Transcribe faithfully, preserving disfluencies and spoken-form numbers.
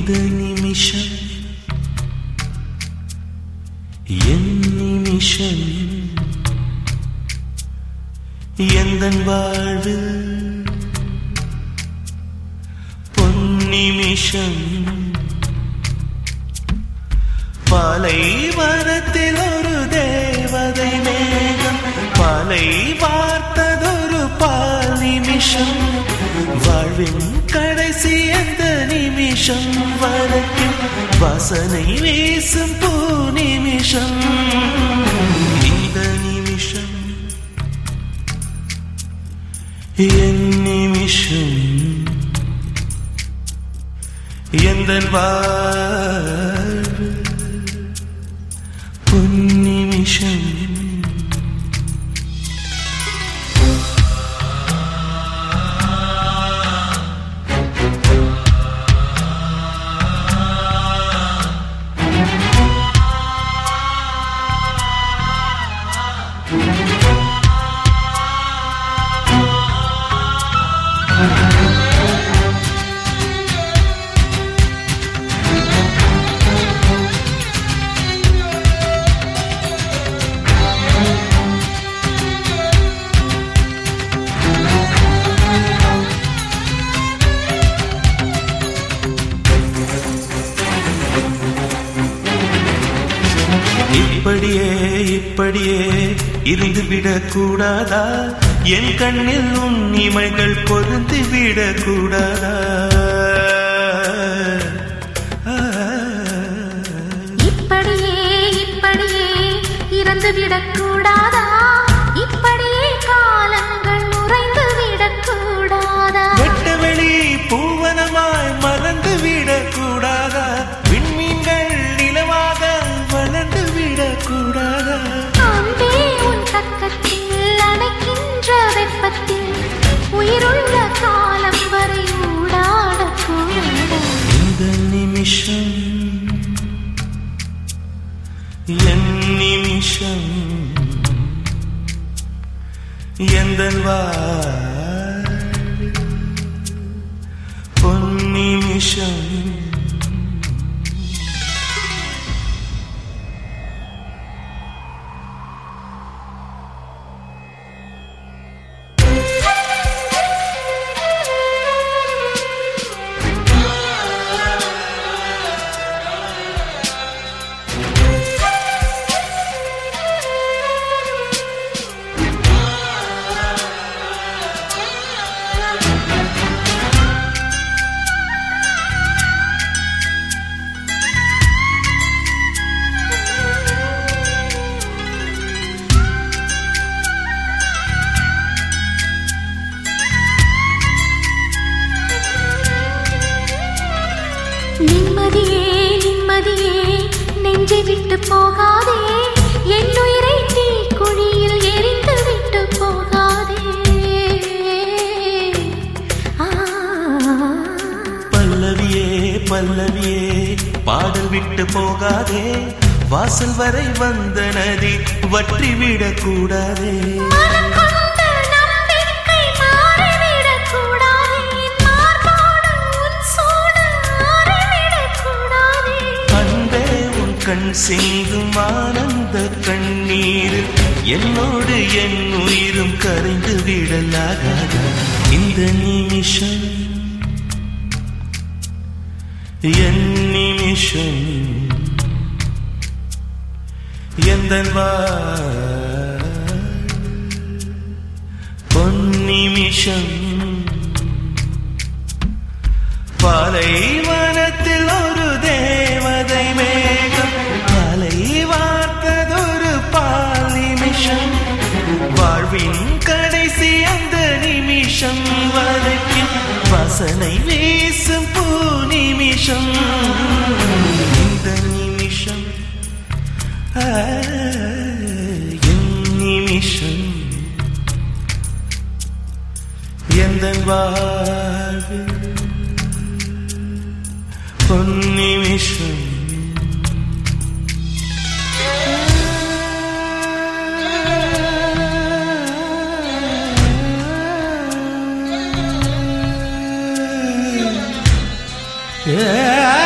இந்த நிமிஷம் என் நிமிஷம் எந்தன் வாழ்வில் பொன்னிமிஷம் பாலைவனத்தில் ஒரு தேவதை மேகம் பாலை வார்த்ததொரு பால் நிமிஷம் வாழ்வின் கடைசி அந்த நிமிஷம் வரைக்கும் வாசனை வீசும் பூ நிமிஷம் இந்த நிமிஷம் என் நிமிஷம் எந்தன் வாழ்வு பொன்னிமிஷம் இப்படியே இப்படியே இருந்துவிடக் கூடாதா என் கண்ணில் உன் இமைகள் பொருந்தி விடக் கூடாதா இப்படியே இப்படியே இருந்துவிடக் கூடாதா இப்படியே காலங்கள் நுரைந்து விடக் கூடாதா வெட்டவெளி பூவனமாய் மறந்து விடக் கூடாதா விண்மீன்கள் நிலவாக வளர்ந்து விடக் கூடாதா அன்பே உன் பக்கத்தில் அணைக்கின்ற வெப்பத்தில் உயிருள்ள காலம் வரை ஊடாடக் கூடாதா இந்த நிமிஷம் என் நிமிஷம் எந்தன் வாழ்வு பொன்னிமிஷம் நிம்மதியே நிம்மதியே நெஞ்சை விட்டு போகாதே என் உயிரை தீக்குழியில் எரிந்து விட்டு போகாதே பல்லவியே பல்லவியே பாடல் விட்டு போகாதே வாசல் வரை வந்த நதி வற்றி விடக் கூடாதே கண் சிந்தும் ஆனந்த கண்ணீர் என்னோடு என் உயிரும் கரைந்து விடலாகாத இந்த நிமிஷம் என் நிமிஷம் எந்தன் வாழ்வு பொன்னிமிஷம் பாலைவனத்தில் ஒரு தேவதை மேகம் பாலை வார்த்ததொரு பால் நிமிஷம் வாழ்வின் கடைசி அந்த நிமிஷம் வரைக்கும் வாசனை வீசும் பூ நிமிஷம் இந்த நிமிஷம் என் நிமிஷம் எந்தன் வாழ்வு பொன்னிமிஷம் Yeah.